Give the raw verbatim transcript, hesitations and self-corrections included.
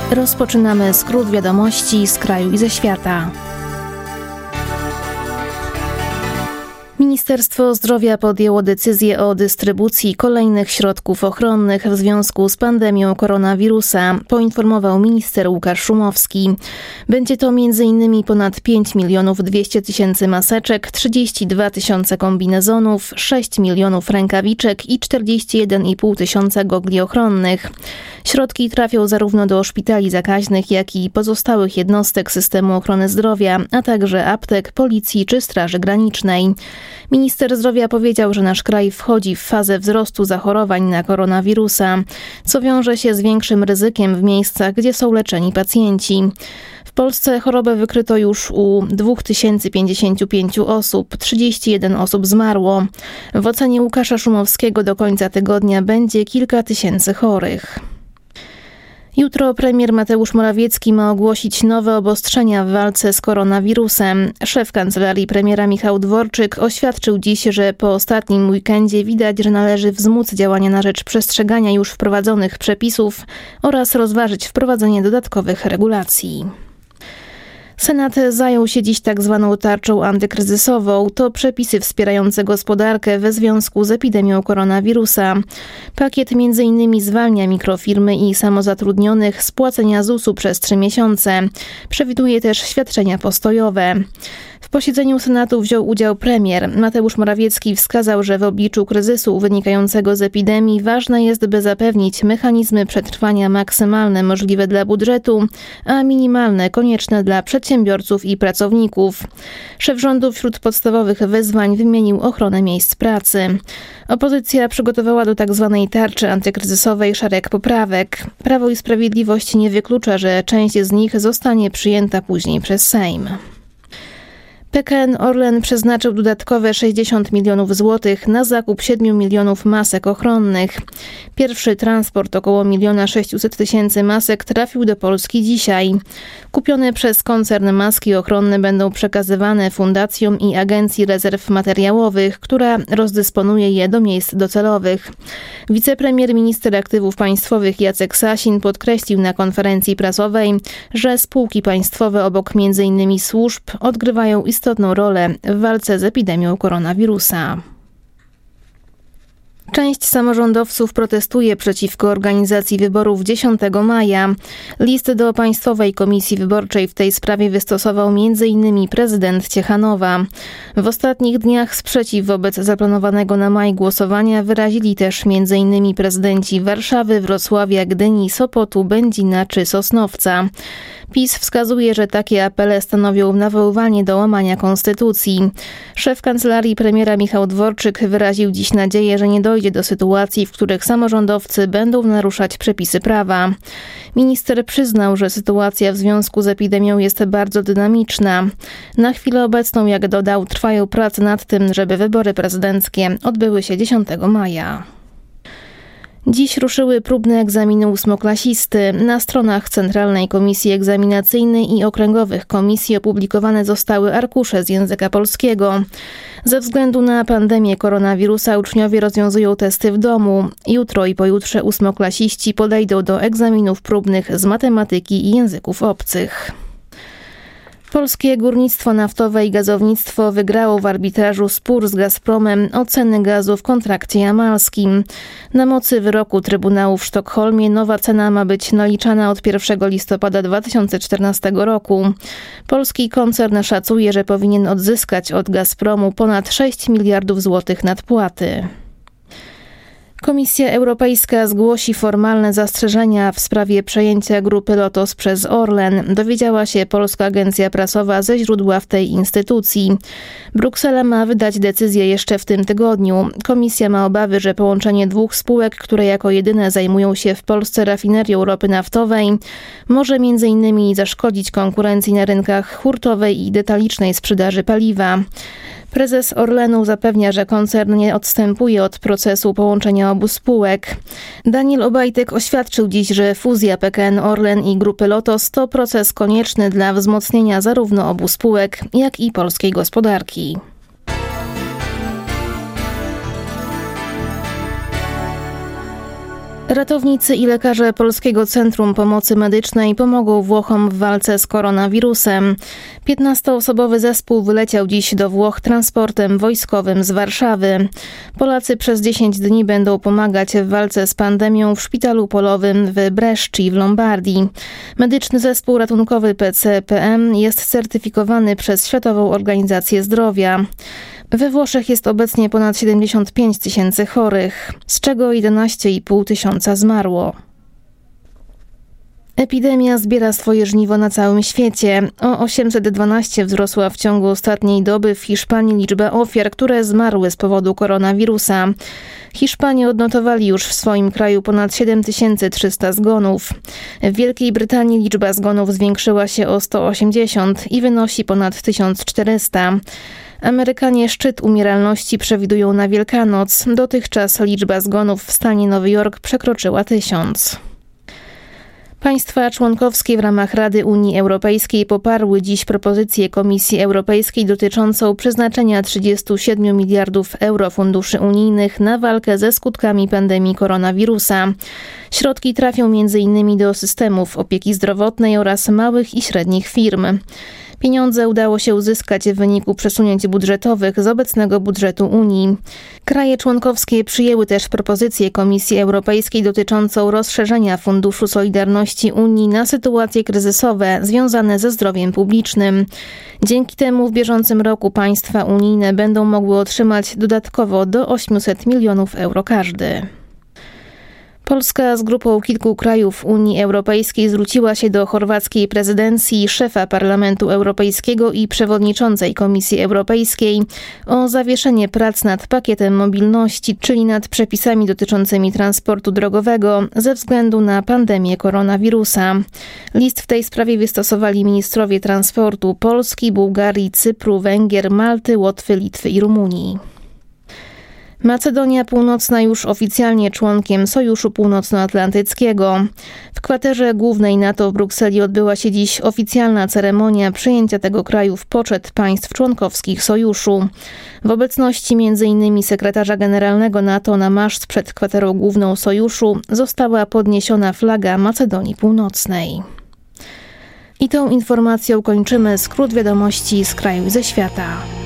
Rozpoczynamy skrót wiadomości z kraju i ze świata. Ministerstwo Zdrowia podjęło decyzję o dystrybucji kolejnych środków ochronnych w związku z pandemią koronawirusa, poinformował minister Łukasz Szumowski. Będzie to między innymi ponad pięć milionów dwieście tysięcy maseczek, trzydzieści dwa tysiące kombinezonów, sześć milionów rękawiczek i czterdzieści jeden i pół tysiąca gogli ochronnych. Środki trafią zarówno do szpitali zakaźnych, jak i pozostałych jednostek systemu ochrony zdrowia, a także aptek, policji czy Straży Granicznej. Minister zdrowia powiedział, że nasz kraj wchodzi w fazę wzrostu zachorowań na koronawirusa, co wiąże się z większym ryzykiem w miejscach, gdzie są leczeni pacjenci. W Polsce chorobę wykryto już u dwa tysiące pięćdziesiąt pięć osób, trzydzieści jeden osób zmarło. W ocenie Łukasza Szumowskiego do końca tygodnia będzie kilka tysięcy chorych. Jutro premier Mateusz Morawiecki ma ogłosić nowe obostrzenia w walce z koronawirusem. Szef kancelarii premiera Michał Dworczyk oświadczył dziś, że po ostatnim weekendzie widać, że należy wzmóc działania na rzecz przestrzegania już wprowadzonych przepisów oraz rozważyć wprowadzenie dodatkowych regulacji. Senat zajął się dziś tak zwaną tarczą antykryzysową. To przepisy wspierające gospodarkę we związku z epidemią koronawirusa. Pakiet między innymi zwalnia mikrofirmy i samozatrudnionych z płacenia zusu przez trzy miesiące. Przewiduje też świadczenia postojowe. W posiedzeniu Senatu wziął udział premier. Mateusz Morawiecki wskazał, że w obliczu kryzysu wynikającego z epidemii ważne jest, by zapewnić mechanizmy przetrwania maksymalne możliwe dla budżetu, a minimalne konieczne dla przedsiębiorców i pracowników. Szef rządu wśród podstawowych wyzwań wymienił ochronę miejsc pracy. Opozycja przygotowała do tzw. tarczy antykryzysowej szereg poprawek. Prawo i Sprawiedliwość nie wyklucza, że część z nich zostanie przyjęta później przez Sejm. P K N Orlen przeznaczył dodatkowe sześćdziesiąt milionów złotych na zakup siedmiu milionów masek ochronnych. Pierwszy transport około miliona sześciuset tysięcy masek trafił do Polski dzisiaj. Kupione przez koncern maski ochronne będą przekazywane fundacjom i Agencji Rezerw Materiałowych, która rozdysponuje je do miejsc docelowych. Wicepremier minister aktywów państwowych Jacek Sasin podkreślił na konferencji prasowej, że spółki państwowe obok między innymi służb odgrywają istotną istotną rolę w walce z epidemią koronawirusa. Część samorządowców protestuje przeciwko organizacji wyborów dziesiątego maja. List do Państwowej Komisji Wyborczej w tej sprawie wystosował między innymi prezydent Ciechanowa. W ostatnich dniach sprzeciw wobec zaplanowanego na maj głosowania wyrazili też między innymi prezydenci Warszawy, Wrocławia, Gdyni, Sopotu, Będzina czy Sosnowca. PiS wskazuje, że takie apele stanowią nawoływanie do łamania konstytucji. Szef kancelarii premiera Michał Dworczyk wyraził dziś nadzieję, że nie dojdzie do sytuacji, w których samorządowcy będą naruszać przepisy prawa. Minister przyznał, że sytuacja w związku z epidemią jest bardzo dynamiczna. Na chwilę obecną, jak dodał, trwają prace nad tym, żeby wybory prezydenckie odbyły się dziesiątego maja. Dziś ruszyły próbne egzaminy ósmoklasisty. Na stronach Centralnej Komisji Egzaminacyjnej i Okręgowych Komisji opublikowane zostały arkusze z języka polskiego. Ze względu na pandemię koronawirusa uczniowie rozwiązują testy w domu. Jutro i pojutrze ósmoklasiści podejdą do egzaminów próbnych z matematyki i języków obcych. Polskie Górnictwo Naftowe i Gazownictwo wygrało w arbitrażu spór z Gazpromem o ceny gazu w kontrakcie jamalskim. Na mocy wyroku Trybunału w Sztokholmie nowa cena ma być naliczana od pierwszego listopada dwa tysiące czternastego roku. Polski koncern szacuje, że powinien odzyskać od Gazpromu ponad sześć miliardów złotych nadpłaty. Komisja Europejska zgłosi formalne zastrzeżenia w sprawie przejęcia grupy Lotos przez Orlen, dowiedziała się Polska Agencja Prasowa ze źródła w tej instytucji. Bruksela ma wydać decyzję jeszcze w tym tygodniu. Komisja ma obawy, że połączenie dwóch spółek, które jako jedyne zajmują się w Polsce rafinerią ropy naftowej, może między innymi zaszkodzić konkurencji na rynkach hurtowej i detalicznej sprzedaży paliwa. Prezes Orlenu zapewnia, że koncern nie odstępuje od procesu połączenia obu spółek. Daniel Obajtek oświadczył dziś, że fuzja P K N Orlen i Grupy Lotos to proces konieczny dla wzmocnienia zarówno obu spółek, jak i polskiej gospodarki. Ratownicy i lekarze Polskiego Centrum Pomocy Medycznej pomogą Włochom w walce z koronawirusem. piętnastoosobowy zespół wyleciał dziś do Włoch transportem wojskowym z Warszawy. Polacy przez dziesięć dni będą pomagać w walce z pandemią w szpitalu polowym w Bresci w Lombardii. Medyczny zespół ratunkowy P C P M jest certyfikowany przez Światową Organizację Zdrowia. We Włoszech jest obecnie ponad siedemdziesiąt pięć tysięcy chorych, z czego jedenaście i pół tysiąca zmarło. Epidemia zbiera swoje żniwo na całym świecie. O osiemset dwanaście wzrosła w ciągu ostatniej doby w Hiszpanii liczba ofiar, które zmarły z powodu koronawirusa. Hiszpanie odnotowali już w swoim kraju ponad siedem tysięcy trzysta zgonów. W Wielkiej Brytanii liczba zgonów zwiększyła się o sto osiemdziesiąt i wynosi ponad tysiąc czterysta. Amerykanie szczyt umieralności przewidują na Wielkanoc. Dotychczas liczba zgonów w stanie Nowy Jork przekroczyła tysiąc. Państwa członkowskie w ramach Rady Unii Europejskiej poparły dziś propozycję Komisji Europejskiej dotyczącą przeznaczenia trzydziestu siedmiu miliardów euro funduszy unijnych na walkę ze skutkami pandemii koronawirusa. Środki trafią między innymi do systemów opieki zdrowotnej oraz małych i średnich firm. Pieniądze udało się uzyskać w wyniku przesunięć budżetowych z obecnego budżetu Unii. Kraje członkowskie przyjęły też propozycję Komisji Europejskiej dotyczącą rozszerzenia Funduszu Solidarności Unii na sytuacje kryzysowe związane ze zdrowiem publicznym. Dzięki temu w bieżącym roku państwa unijne będą mogły otrzymać dodatkowo do osiemset milionów euro każdy. Polska z grupą kilku krajów Unii Europejskiej zwróciła się do chorwackiej prezydencji, szefa Parlamentu Europejskiego i przewodniczącej Komisji Europejskiej o zawieszenie prac nad pakietem mobilności, czyli nad przepisami dotyczącymi transportu drogowego ze względu na pandemię koronawirusa. List w tej sprawie wystosowali ministrowie transportu Polski, Bułgarii, Cypru, Węgier, Malty, Łotwy, Litwy i Rumunii. Macedonia Północna już oficjalnie członkiem Sojuszu Północnoatlantyckiego. W kwaterze głównej NATO w Brukseli odbyła się dziś oficjalna ceremonia przyjęcia tego kraju w poczet państw członkowskich Sojuszu. W obecności między innymi sekretarza generalnego NATO na maszt przed kwaterą główną Sojuszu została podniesiona flaga Macedonii Północnej. I tą informacją kończymy skrót wiadomości z kraju i ze świata.